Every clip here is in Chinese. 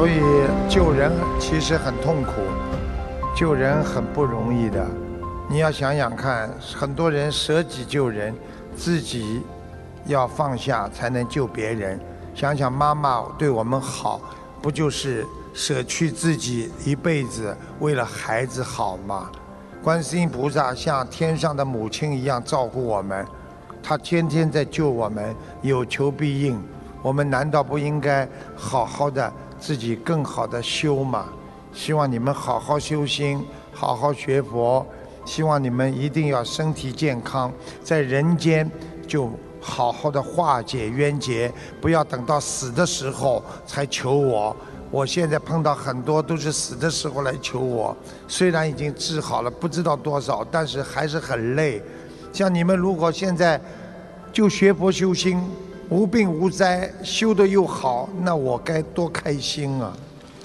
所以救人其实很痛苦，救人很不容易的。你要想想看，很多人舍己救人，自己要放下才能救别人。想想妈妈对我们好，不就是舍去自己一辈子为了孩子好吗？观世音菩萨像天上的母亲一样照顾我们，她天天在救我们，有求必应。我们难道不应该好好的自己更好的修吗？希望你们好好修心，好好学佛，希望你们一定要身体健康，在人间就好好的化解冤结，不要等到死的时候才求我。我现在碰到很多都是死的时候来求我，虽然已经治好了不知道多少，但是还是很累。像你们如果现在就学佛修心，无病无灾，修得又好，那我该多开心啊！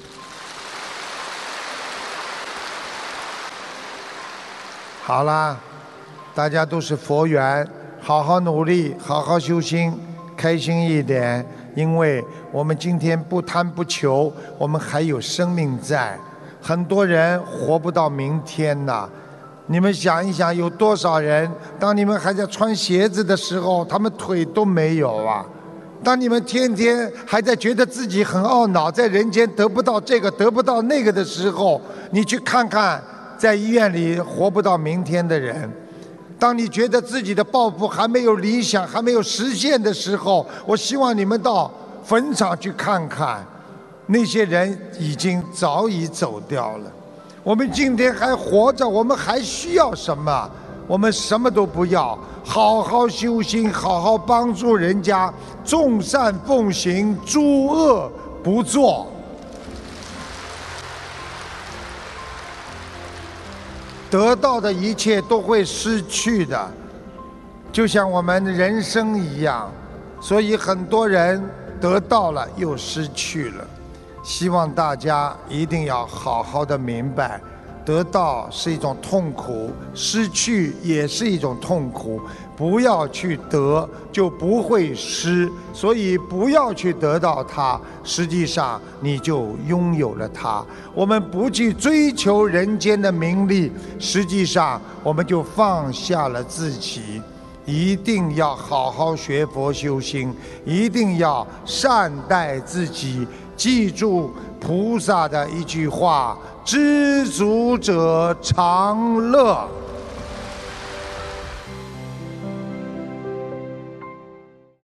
好啦，大家都是佛缘，好好努力，好好修心，开心一点。因为我们今天不贪不求，我们还有生命在。很多人活不到明天呐。你们想一想，有多少人当你们还在穿鞋子的时候，他们腿都没有啊？当你们天天还在觉得自己很懊恼，在人间得不到这个得不到那个的时候，你去看看在医院里活不到明天的人。当你觉得自己的抱负还没有理想还没有实现的时候，我希望你们到坟场去看看，那些人已经早已走掉了。我们今天还活着，我们还需要什么？我们什么都不要，好好修心，好好帮助人家，众善奉行，诸恶不作。得到的一切都会失去的，就像我们人生一样，所以很多人得到了又失去了。希望大家一定要好好的明白，得到是一种痛苦，失去也是一种痛苦。不要去得，就不会失，所以不要去得到它，实际上你就拥有了它。我们不去追求人间的名利，实际上我们就放下了自己。一定要好好学佛修心，一定要善待自己，记住菩萨的一句话：知足者常乐。